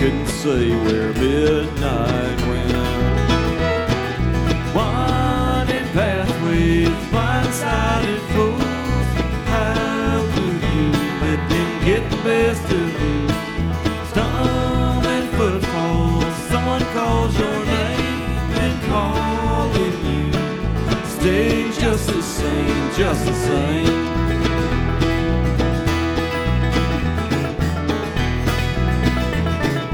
couldn't say where midnight went. Winding pathways, blindsided fools. How could you let them get the best of you? Stumbling footfalls, someone calls your name and calling you. Stay's just the same, just the same.